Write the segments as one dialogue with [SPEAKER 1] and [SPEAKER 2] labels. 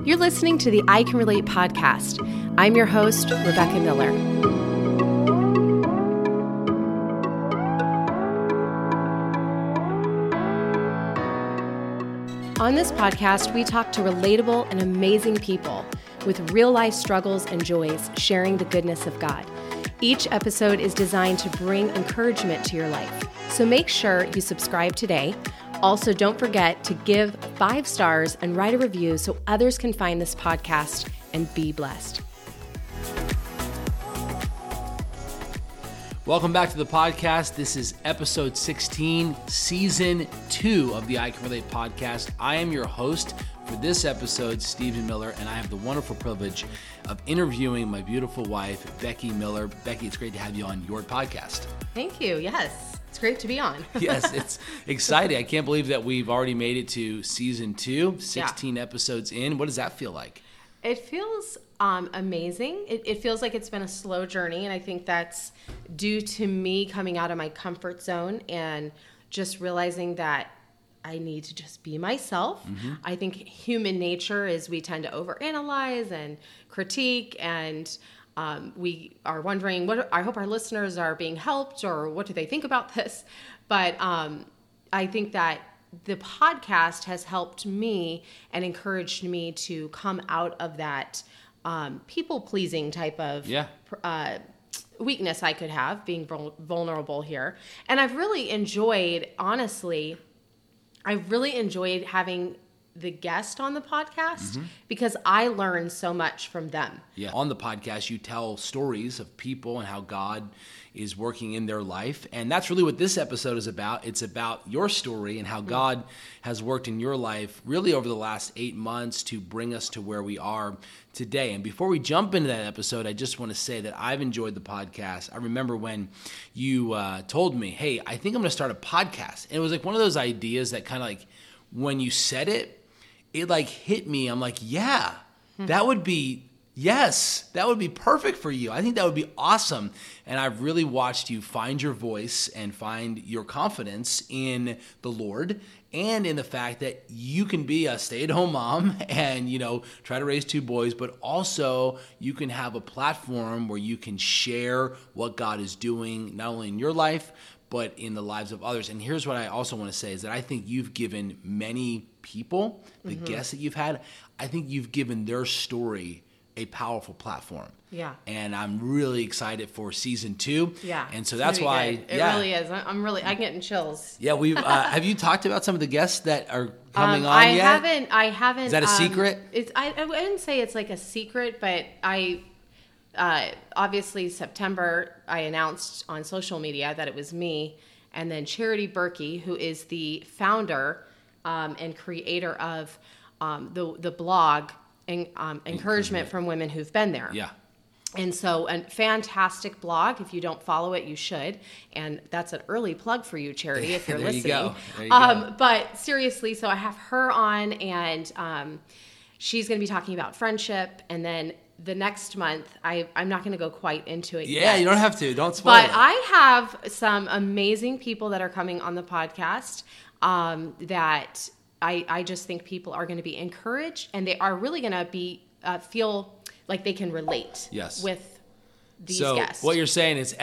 [SPEAKER 1] You're listening to the I Can Relate podcast. I'm your host, Rebecca Miller. On this podcast, we talk to relatable and amazing people with real-life struggles and joys, sharing the goodness of God. Each episode is designed to bring encouragement to your life, so make sure you subscribe today. Also, don't forget to give 5 stars and write a review so others can find this podcast and be blessed.
[SPEAKER 2] Welcome back to the podcast. This is episode 16, season 2 of the I Can Relate podcast. I am your host for this episode, Stephen Miller, and I have the wonderful privilege of interviewing my beautiful wife, Becky Miller. Becky, it's great to have you on your podcast.
[SPEAKER 1] Thank you. Yes. It's great to be on.
[SPEAKER 2] Yes, it's exciting. I can't believe that we've already made it to season 2, 16 episodes in. What does that feel like?
[SPEAKER 1] It feels amazing. It feels like it's been a slow journey, and I think that's due to me coming out of my comfort zone and just realizing that I need to just be myself. Mm-hmm. I think human nature is we tend to overanalyze and critique, and we are wondering, I hope our listeners are being helped, or what do they think about this? But I think that the podcast has helped me and encouraged me to come out of that people-pleasing type of weakness I could have, being vulnerable here. And I've really enjoyed, honestly, having the guest on the podcast because I learned so much from them.
[SPEAKER 2] Yeah. On the podcast, you tell stories of people and how God is working in their life. And that's really what this episode is about. It's about your story and how God has worked in your life really over the last 8 months to bring us to where we are today. And before we jump into that episode, I just want to say that I've enjoyed the podcast. I remember when you told me, hey, I think I'm going to start a podcast. And it was like one of those ideas that kind of like when you said it like hit me. I'm like, yeah, that would be perfect for you. I think that would be awesome. And I've really watched you find your voice and find your confidence in the Lord and in the fact that you can be a stay-at-home mom and, try to raise 2 boys, but also you can have a platform where you can share what God is doing, not only in your life, but in the lives of others. And here's what I also want to say is that I think you've given many people, the guests that you've had, I think you've given their story a powerful platform.
[SPEAKER 1] Yeah.
[SPEAKER 2] And I'm really excited for season 2.
[SPEAKER 1] Yeah.
[SPEAKER 2] And so that's why
[SPEAKER 1] it really is. I'm getting chills.
[SPEAKER 2] Yeah, we've have you talked about some of the guests that are coming on yet?
[SPEAKER 1] I haven't.
[SPEAKER 2] Is that a secret?
[SPEAKER 1] I wouldn't say it's like a secret, but obviously September I announced on social media that it was me, and then Charity Berkey, who is the founder and creator of the blog Encouragement from Women Who've Been There.
[SPEAKER 2] Yeah.
[SPEAKER 1] And so a fantastic blog. If you don't follow it, you should. And that's an early plug for you, Charity, if you're listening.
[SPEAKER 2] There you go.
[SPEAKER 1] But seriously, so I have her on, and she's going to be talking about friendship. And then the next month, I'm not going to go quite into it yet.
[SPEAKER 2] Yeah, you don't have to. Don't spoil it.
[SPEAKER 1] But I have some amazing people that are coming on the podcast that I just think people are going to be encouraged, and they are really going to be feel like they can relate with these guests.
[SPEAKER 2] So what you're saying is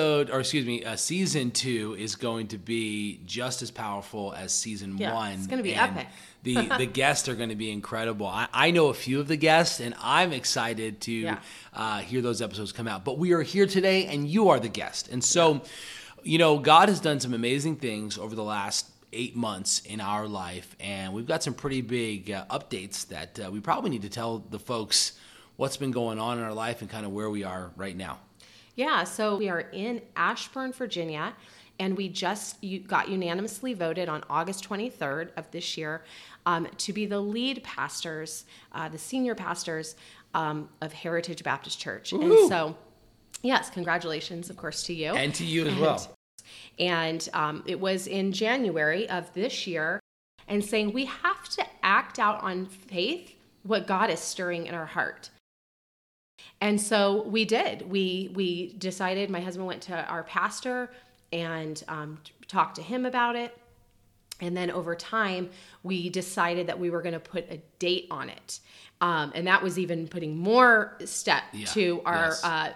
[SPEAKER 2] season 2 is going to be just as powerful as season 1.
[SPEAKER 1] It's going to be epic.
[SPEAKER 2] The guests are going to be incredible. I know a few of the guests, and I'm excited to hear those episodes come out. But we are here today, and you are the guest. And so, God has done some amazing things over the last 8 months in our life, and we've got some pretty big updates that we probably need to tell the folks what's been going on in our life and kind of where we are right now.
[SPEAKER 1] Yeah, so we are in Ashburn, Virginia, and we just got unanimously voted on August 23rd of this year to be the lead pastors, the senior pastors of Heritage Baptist Church.
[SPEAKER 2] Woo-hoo.
[SPEAKER 1] And so, yes, congratulations, of course, to you.
[SPEAKER 2] And to you as well.
[SPEAKER 1] And it was in January of this year, and saying we have to act out on faith what God is stirring in our heart. And so we did. We decided, my husband went to our pastor and talked to him about it. And then over time, we decided that we were going to put a date on it. And that was even putting more step to our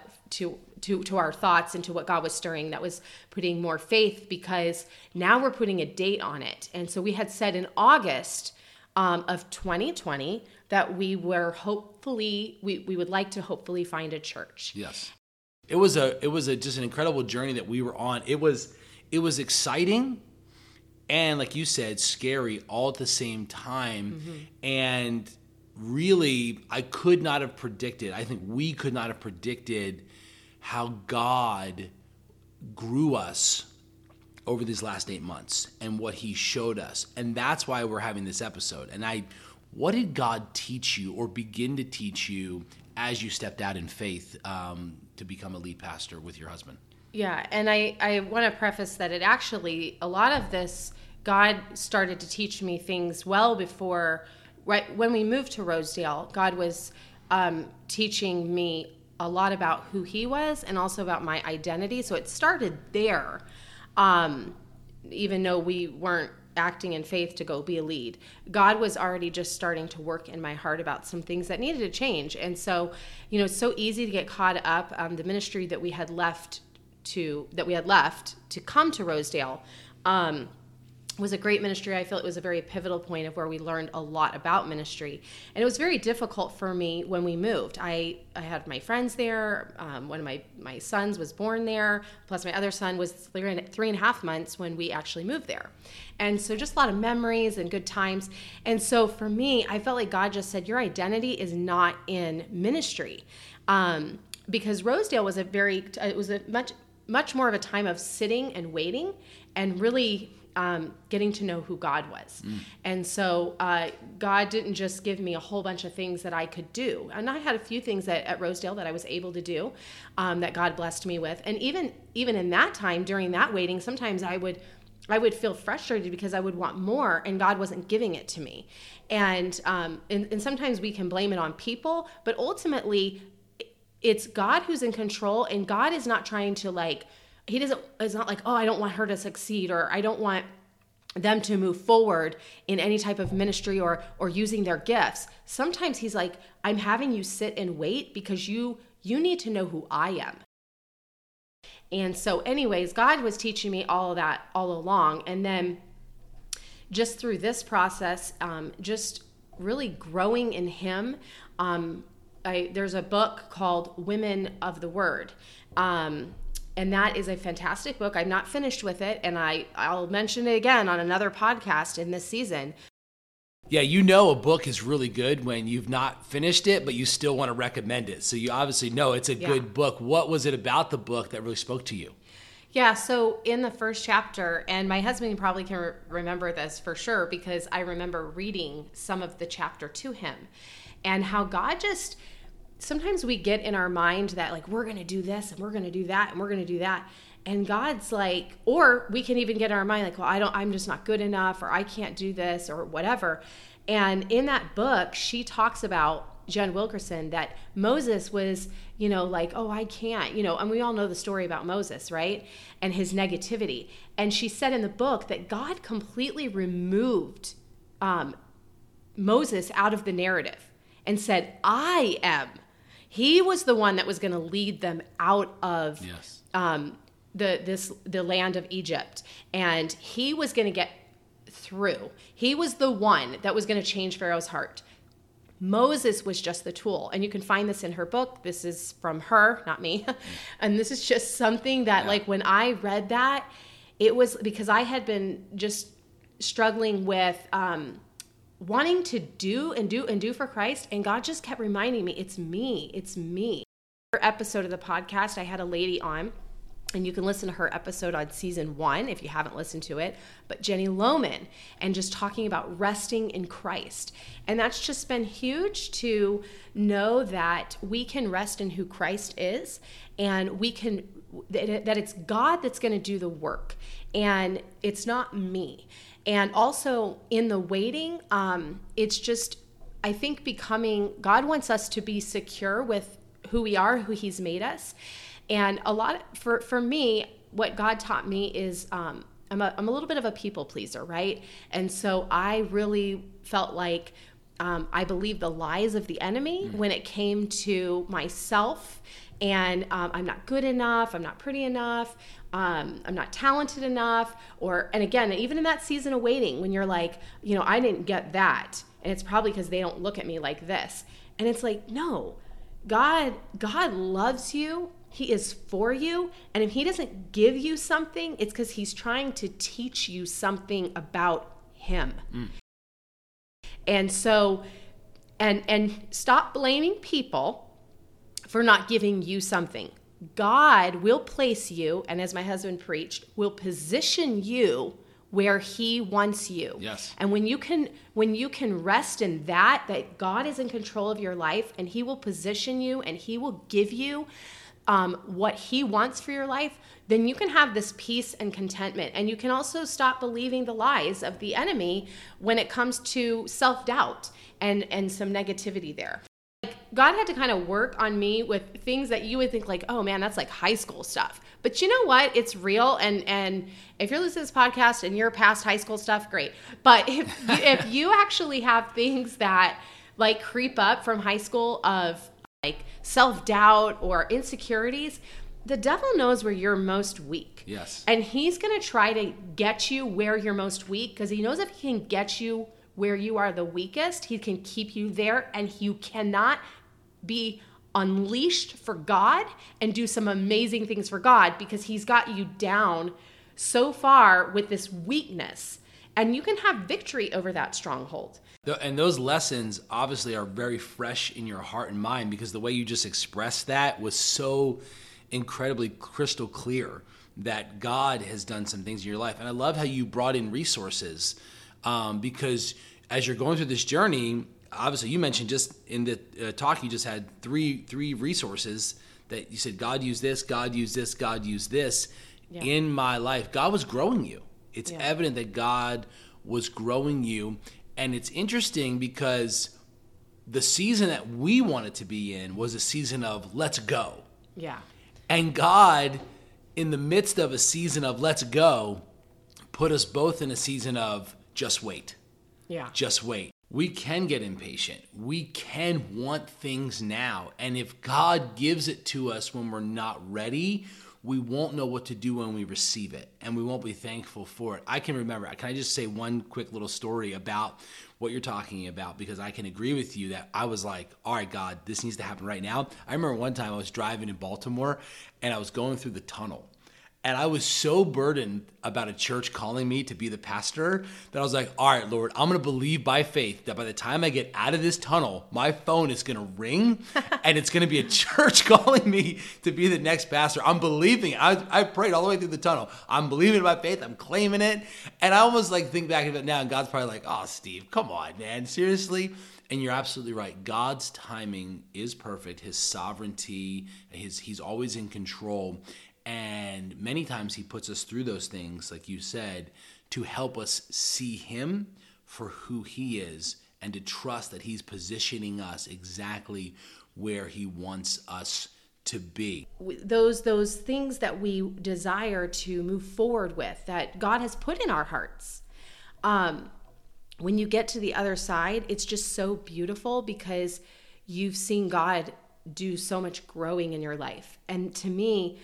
[SPEAKER 1] to our thoughts and to what God was stirring. That was putting more faith, because now we're putting a date on it. And so we had said in August of 2020 that we were hopefully, we would like to hopefully find a church.
[SPEAKER 2] Yes. It was just an incredible journey that we were on. It was exciting and, like you said, scary all at the same time. Mm-hmm. And really, I could not have predicted, I think we could not have predicted how God grew us over these last 8 months and what he showed us. And that's why we're having this episode. And what did God teach you or begin to teach you as you stepped out in faith to become a lead pastor with your husband?
[SPEAKER 1] Yeah, and I want to preface that it actually, a lot of this, God started to teach me things well before, right when we moved to Rosedale. God was teaching me a lot about who he was and also about my identity. So it started there, even though we weren't acting in faith to go be a lead. God was already just starting to work in my heart about some things that needed to change. And so, it's so easy to get caught up. The ministry that we had left to come to Rosedale was a great ministry. I feel it was a very pivotal point of where we learned a lot about ministry. And it was very difficult for me when we moved. I had my friends there. One of my sons was born there, plus my other son was 3.5 months when we actually moved there. And so just a lot of memories and good times. And so for me, I felt like God just said, your identity is not in ministry. Because Rosedale was much more of a time of sitting and waiting and really getting to know who God was. And so God didn't just give me a whole bunch of things that I could do. And I had a few things at Rosedale that I was able to do that God blessed me with. And even in that time, during that waiting, sometimes I would feel frustrated because I would want more and God wasn't giving it to me. And sometimes we can blame it on people, but ultimately it's God who's in control, and God is not trying to it's not like, oh, I don't want her to succeed, or I don't want them to move forward in any type of ministry or using their gifts. Sometimes he's like, I'm having you sit and wait because you need to know who I am. And so anyways, God was teaching me all of that all along. And then just through this process, just really growing in him, there's a book called Women of the Word. And that is a fantastic book. I'm not finished with it, and I'll mention it again on another podcast in this season.
[SPEAKER 2] Yeah, a book is really good when you've not finished it, but you still want to recommend it. So you obviously know it's a good book. What was it about the book that really spoke to you?
[SPEAKER 1] Yeah, so in the first chapter, and my husband probably can remember this for sure, because I remember reading some of the chapter to him, and how God just... Sometimes we get in our mind that we're going to do this and we're going to do that and we're going to do that. And God's like, or we can even get in our mind I'm just not good enough, or I can't do this or whatever. And in that book, she talks about, Jen Wilkerson, that Moses was, oh, I can't, and we all know the story about Moses, right? And his negativity. And she said in the book that God completely removed Moses out of the narrative and said, I am. He was the one that was going to lead them out of the land of Egypt, and he was going to get through. He was the one that was going to change Pharaoh's heart. Moses was just the tool, and you can find this in her book. This is from her, not me, and this is just something that, when I read that, it was because I had been just struggling with wanting to do for Christ, and God just kept reminding me, it's me. Episode of the podcast, I had a lady on, and you can listen to her episode on season 1 if you haven't listened to it, but Jenny Lohman, and just talking about resting in Christ. And that's just been huge to know that we can rest in who Christ is, and that it's God that's going to do the work, and it's not me. And also in the waiting, it's just, I think God wants us to be secure with who we are, who he's made us. And a lot, for me, what God taught me is I'm a little bit of a people pleaser, right? And so I really felt like I believed the lies of the enemy when it came to myself. And I'm not good enough. I'm not pretty enough. I'm not talented enough. And again, even in that season of waiting, when you're like, I didn't get that. And it's probably because they don't look at me like this. And it's like, no, God loves you. He is for you. And if he doesn't give you something, it's because he's trying to teach you something about him. And so, and stop blaming people for not giving you something. God will place you, and as my husband preached, will position you where he wants you.
[SPEAKER 2] Yes.
[SPEAKER 1] And when you can rest in that God is in control of your life, and he will position you and he will give you what he wants for your life, then you can have this peace and contentment. And you can also stop believing the lies of the enemy when it comes to self-doubt and some negativity there. God had to kind of work on me with things that you would think like, oh man, that's like high school stuff. But you know what? It's real. And if you're listening to this podcast and you're past high school stuff, great. But if you actually have things that like creep up from high school of like self-doubt or insecurities, the devil knows where you're most weak.
[SPEAKER 2] Yes.
[SPEAKER 1] And he's going to try to get you where you're most weak, because he knows if he can get you where you are the weakest, he can keep you there, and you cannot be unleashed for God and do some amazing things for God, because he's got you down so far with this weakness, and you can have victory over that stronghold.
[SPEAKER 2] And those lessons obviously are very fresh in your heart and mind, because the way you just expressed that was so incredibly crystal clear that God has done some things in your life. And I love how you brought in resources, because as you're going through this journey, obviously you mentioned just in the talk, you just had three resources that you said, God used this, God used this, God used this in my life. God was growing you. It's evident that God was growing you. And it's interesting because the season that we wanted to be in was a season of let's go.
[SPEAKER 1] Yeah.
[SPEAKER 2] And God, in the midst of a season of let's go, put us both in a season of just wait.
[SPEAKER 1] Yeah.
[SPEAKER 2] Just wait. We can get impatient. We can want things now. And if God gives it to us when we're not ready, we won't know what to do when we receive it, and we won't be thankful for it. I can remember, can I just say one quick little story about what you're talking about? Because I can agree with you that I was like, all right, God, this needs to happen right now. I remember one time I was driving in Baltimore, and I was going through the tunnel. And I was so burdened about a church calling me to be the pastor that I was like, all right, Lord, I'm going to believe by faith that by the time I get out of this tunnel, my phone is going to ring and it's going to be a church calling me to be the next pastor. I'm believing it. I prayed all the way through the tunnel. I'm believing it by faith. I'm claiming it. And I almost like think back of it now, and God's probably like, oh, Steve, come on, man. Seriously? And you're absolutely right. God's timing is perfect. His sovereignty, he's always in control. And many times he puts us through those things, like you said, to help us see him for who he is and to trust that he's positioning us exactly where he wants us to be.
[SPEAKER 1] Those things that we desire to move forward with, that God has put in our hearts. When you get to the other side, it's just so beautiful because you've seen God do so much growing in your life. And to me,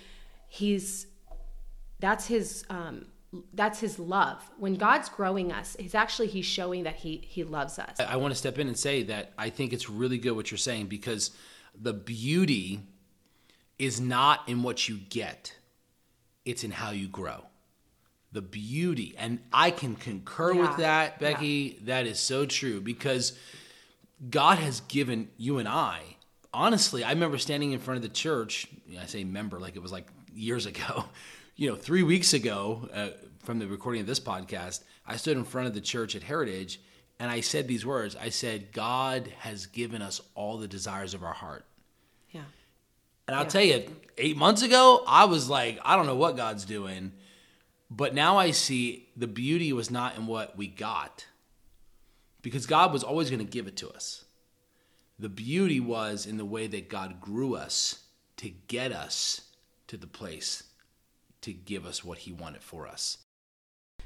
[SPEAKER 1] that's his love. When God's growing us, he's showing that he loves us.
[SPEAKER 2] I want to step in and say that I think it's really good what you're saying, because the beauty is not in what you get. It's in how you grow. The beauty. And I can concur with that, Becky. Yeah. That is so true, because God has given you and I, honestly, I remember standing in front of the church. I say remember like it was like years ago, 3 weeks ago from the recording of this podcast, I stood in front of the church at Heritage and I said these words. I said, God has given us all the desires of our heart.
[SPEAKER 1] Yeah.
[SPEAKER 2] And I'll tell you, 8 months ago, I was like, I don't know what God's doing. But now I see the beauty was not in what we got, because God was always going to give it to us. The beauty was in the way that God grew us to get us to the place to give us what he wanted for us.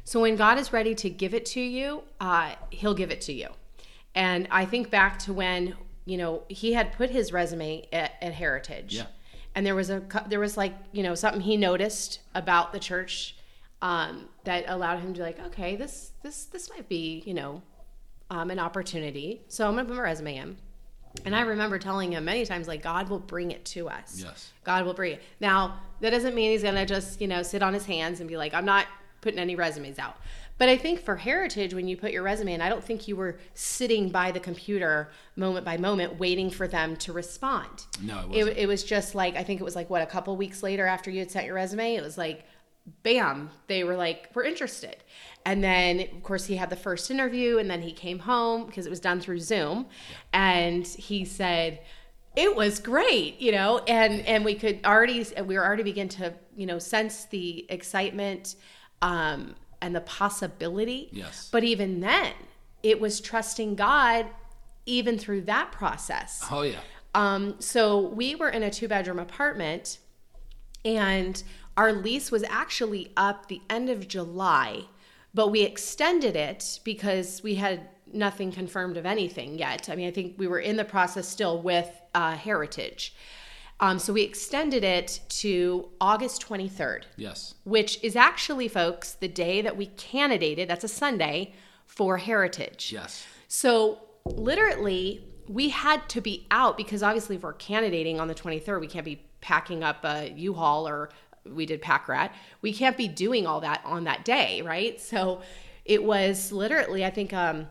[SPEAKER 1] So when God is ready to give it to you, he'll give it to you. And I think back to when, he had put his resume at Heritage.
[SPEAKER 2] Yeah.
[SPEAKER 1] And there was like, something he noticed about the church that allowed him to be like, okay, this might be, an opportunity. So I'm going to put my resume in. And I remember telling him many times, like, God will bring it to us.
[SPEAKER 2] Yes.
[SPEAKER 1] God will bring it. Now, that doesn't mean he's going to just, sit on his hands and be like, I'm not putting any resumes out. But I think for Heritage, when you put your resume in, I don't think you were sitting by the computer moment by moment waiting for them to respond.
[SPEAKER 2] No, it wasn't.
[SPEAKER 1] It was just like, I think it was like, a couple weeks later after you had sent your resume, it was like, bam, they were like, we're interested. And then, of course, he had the first interview, and then he came home because it was done through Zoom. And he said, it was great, and we were already begin to, sense the excitement and the possibility.
[SPEAKER 2] Yes.
[SPEAKER 1] But even then, it was trusting God even through that process.
[SPEAKER 2] Oh, yeah.
[SPEAKER 1] So we were in a 2-bedroom apartment, and our lease was actually up the end of July, but we extended it because we had nothing confirmed of anything yet. I mean, I think we were in the process still with Heritage. So we extended it to August 23rd.
[SPEAKER 2] Yes.
[SPEAKER 1] Which is actually, folks, the day that we candidated, that's a Sunday, for Heritage.
[SPEAKER 2] Yes.
[SPEAKER 1] So literally, we had to be out because obviously if we're candidating on the 23rd, we can't be packing up a U-Haul, or we did Pack Rat. We can't be doing all that on that day, right? So it was literally, I think, a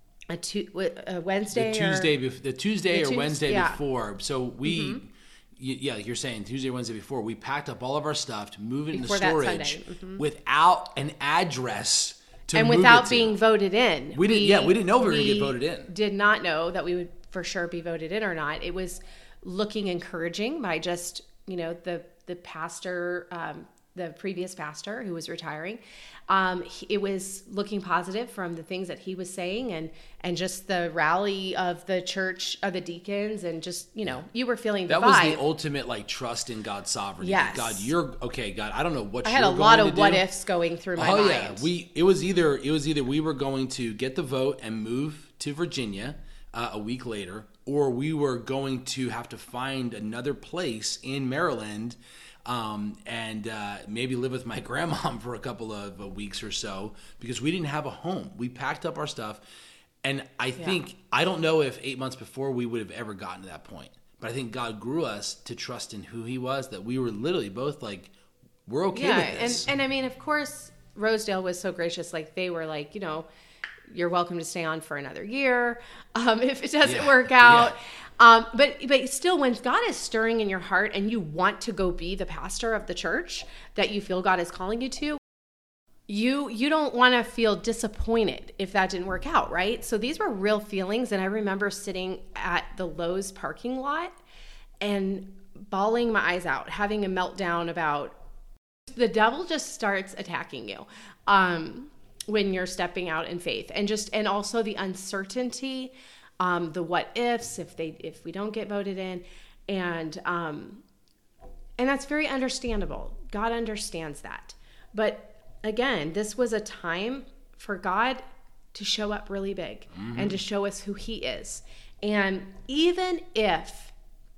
[SPEAKER 1] Wednesday,
[SPEAKER 2] the Tuesday or Wednesday
[SPEAKER 1] yeah.
[SPEAKER 2] before. So we, you're saying Tuesday or Wednesday before, we packed up all of our stuff to move it into storage without an address to
[SPEAKER 1] and
[SPEAKER 2] move
[SPEAKER 1] without
[SPEAKER 2] it
[SPEAKER 1] being
[SPEAKER 2] to.
[SPEAKER 1] voted in.
[SPEAKER 2] We didn't know we were going to get voted in.
[SPEAKER 1] Did not know that we would for sure be voted in or not. It was looking encouraging by just, the pastor, the previous pastor who was retiring. It was looking positive from the things that he was saying and just the rally of the church, of the deacons, and just, you were feeling the vibe.
[SPEAKER 2] That was the ultimate, trust in God's sovereignty.
[SPEAKER 1] Yes.
[SPEAKER 2] God, you're okay. God, I don't know what
[SPEAKER 1] I
[SPEAKER 2] you're
[SPEAKER 1] had a
[SPEAKER 2] going
[SPEAKER 1] lot
[SPEAKER 2] to
[SPEAKER 1] of
[SPEAKER 2] do.
[SPEAKER 1] what ifs going through my mind.
[SPEAKER 2] Oh yeah, it was either we were going to get the vote and move to Virginia a week later, or we were going to have to find another place in Maryland and maybe live with my grandmom for a couple of weeks or so, because we didn't have a home. We packed up our stuff, and I think, I don't know if 8 months before we would have ever gotten to that point, but I think God grew us to trust in who he was, that we were literally both like, we're okay with this.
[SPEAKER 1] And I mean, of course, Rosedale was so gracious. Like, they were like, you're welcome to stay on for another year if it doesn't work out. Yeah. But still, when God is stirring in your heart and you want to go be the pastor of the church that you feel God is calling you to, you don't want to feel disappointed if that didn't work out, right? So these were real feelings. And I remember sitting at the Lowe's parking lot and bawling my eyes out, having a meltdown about the devil just starts attacking you when you're stepping out in faith, and also the uncertainty, the what ifs, if we don't get voted in, and that's very understandable. God understands that. But again, this was a time for God to show up really big and to show us who he is. And even if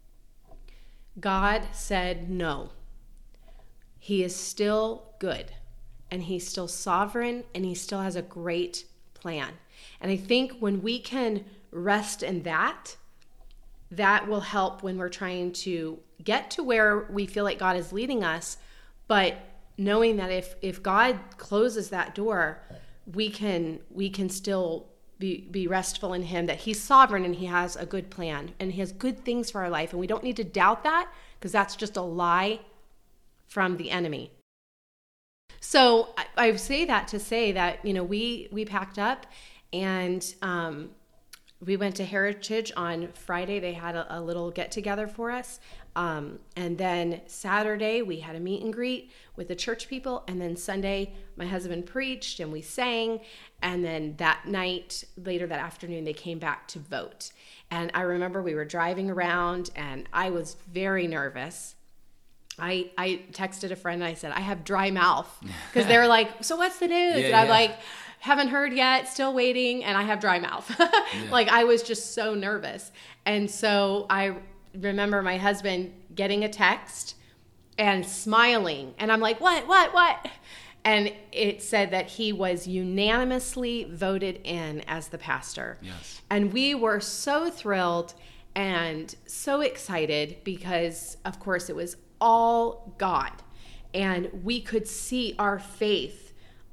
[SPEAKER 1] God said no, he is still good, and he's still sovereign, and he still has a great plan. And I think when we can rest in that will help when we're trying to get to where we feel like God is leading us. But knowing that if God closes that door, we can still be restful in him, that he's sovereign and he has a good plan and he has good things for our life. And we don't need to doubt that, because that's just a lie from the enemy. So I say that to say that, we packed up and we went to Heritage on Friday. They had a little get together for us. And then Saturday we had a meet and greet with the church people. And then Sunday my husband preached and we sang. And then that night, later that afternoon, they came back to vote. And I remember we were driving around and I was very nervous. I texted a friend and I said, I have dry mouth, because they were like, so what's the news? And I'm
[SPEAKER 2] yeah.
[SPEAKER 1] like, haven't heard yet, still waiting. And I have dry mouth. Like, I was just so nervous. And so I remember my husband getting a text and smiling. And I'm like, what? And it said that he was unanimously voted in as the pastor.
[SPEAKER 2] Yes.
[SPEAKER 1] And we were so thrilled and so excited, because, of course, it was all God. And we could see our faith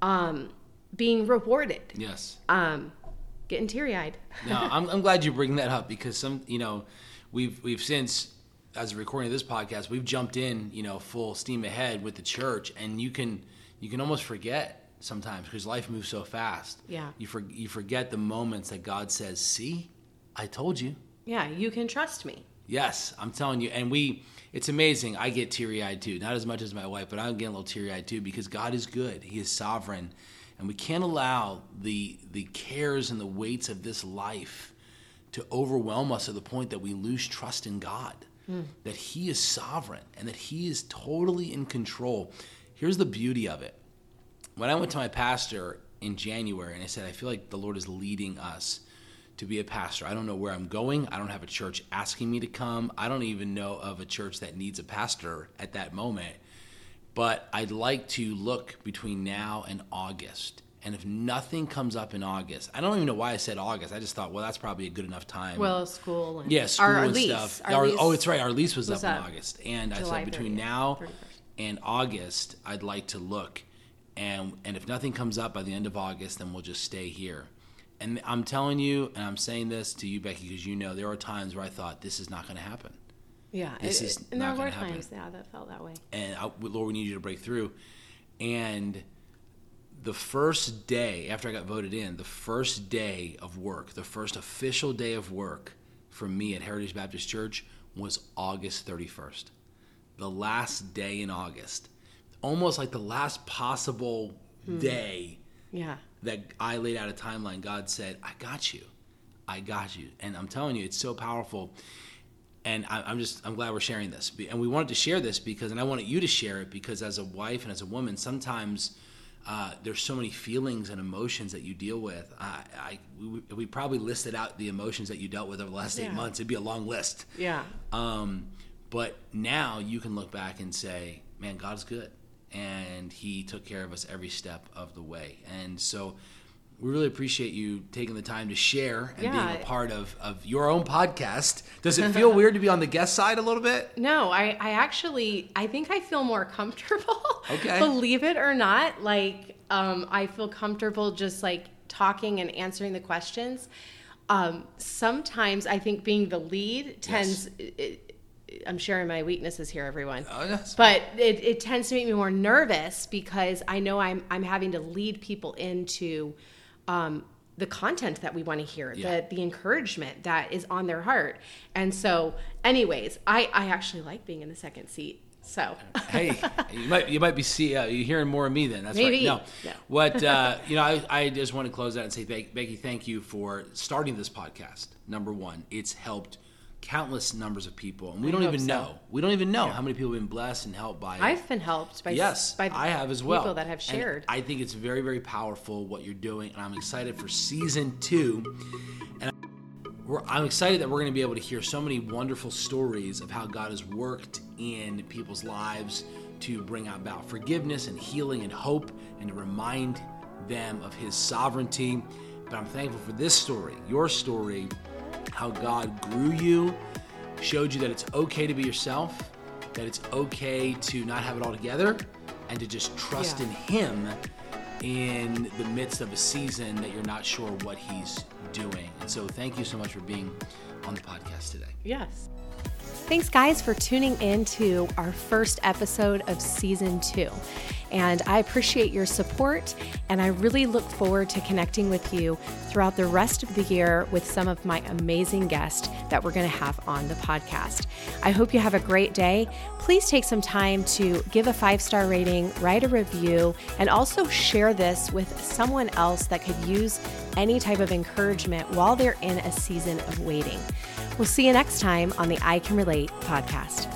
[SPEAKER 1] being rewarded.
[SPEAKER 2] Yes.
[SPEAKER 1] Getting teary-eyed.
[SPEAKER 2] No, I'm glad you bring that up, because we've since, as a recording of this podcast, we've jumped in, full steam ahead with the church, and you can almost forget sometimes, because life moves so fast.
[SPEAKER 1] Yeah.
[SPEAKER 2] You forget the moments that God says, "See, I told you."
[SPEAKER 1] Yeah, you can trust me.
[SPEAKER 2] Yes, I'm telling you. And it's amazing. I get teary-eyed too. Not as much as my wife, but I'm getting a little teary-eyed too, because God is good. He is sovereign. And we can't allow the cares and the weights of this life to overwhelm us to the point that we lose trust in God, that He is sovereign and that He is totally in control. Here's the beauty of it. When I went to my pastor in January and I said, I feel like the Lord is leading us to be a pastor. I don't know where I'm going. I don't have a church asking me to come. I don't even know of a church that needs a pastor at that moment. But I'd like to look between now and August. And if nothing comes up in August, I don't even know why I said August. I just thought, well, that's probably a good enough time.
[SPEAKER 1] Well, school. And
[SPEAKER 2] school
[SPEAKER 1] our
[SPEAKER 2] and
[SPEAKER 1] lease,
[SPEAKER 2] stuff.
[SPEAKER 1] Our lease
[SPEAKER 2] it's right. Our lease was up in August. And I
[SPEAKER 1] July
[SPEAKER 2] said between
[SPEAKER 1] 30th,
[SPEAKER 2] now
[SPEAKER 1] 31st.
[SPEAKER 2] and August, I'd like to look. And if nothing comes up by the end of August, then we'll just stay here. And I'm telling you, and I'm saying this to you, Becky, because there are times where I thought, this is not going to happen.
[SPEAKER 1] Yeah.
[SPEAKER 2] And
[SPEAKER 1] there were times, that felt that way.
[SPEAKER 2] And Lord, we need you to break through. And the first day after I got voted in, the first day of work, the first official day of work for me at Heritage Baptist Church was August 31st. The last day in August. Almost like the last possible day. Yeah. That I laid out a timeline. God said, I got you. And I'm telling you, it's so powerful. And I'm glad we're sharing this. And we wanted to share this and I wanted you to share it, because as a wife and as a woman, sometimes there's so many feelings and emotions that you deal with. We probably listed out the emotions that you dealt with over the last 8 months. It'd be a long list. Yeah. But now you can look back and say, man, God's good. And He took care of us every step of the way. And so we really appreciate you taking the time to share and being a part of your own podcast. Does it feel weird to be on the guest side a little bit?
[SPEAKER 1] No, I actually think I feel more comfortable.
[SPEAKER 2] Okay.
[SPEAKER 1] Believe it or not. Like, I feel comfortable just like talking and answering the questions. Sometimes I think being the lead tends... Yes. I'm sharing my weaknesses here, everyone. Oh, yes. But it tends to make me more nervous, because I know I'm having to lead people into the content that we want to hear, the encouragement that is on their heart. And so, anyways, I actually like being in the second seat. So
[SPEAKER 2] hey, you might be you're hearing more of me then. That's
[SPEAKER 1] maybe.
[SPEAKER 2] Right. No. What I just want to close out and say, Becky, thank you for starting this podcast. Number one, it's helped countless numbers of people, and we don't even know how many people have been blessed and helped by it.
[SPEAKER 1] I've been helped by
[SPEAKER 2] I have as well.
[SPEAKER 1] People that have shared.
[SPEAKER 2] And I think it's very, very powerful what you're doing, and I'm excited for season 2. And I'm excited that we're going to be able to hear so many wonderful stories of how God has worked in people's lives to bring about forgiveness and healing and hope, and to remind them of His sovereignty. But I'm thankful for this story, your story, how God grew you, showed you that it's okay to be yourself, that it's okay to not have it all together, and to just trust in Him in the midst of a season that you're not sure what He's doing. And so thank you so much for being on the podcast today.
[SPEAKER 1] Yes. Thanks, guys, for tuning in to our first episode of season 2. And I appreciate your support, and I really look forward to connecting with you throughout the rest of the year with some of my amazing guests that we're going to have on the podcast. I hope you have a great day. Please take some time to give a 5-star rating, write a review, and also share this with someone else that could use any type of encouragement while they're in a season of waiting. We'll see you next time on the I Can Relate podcast.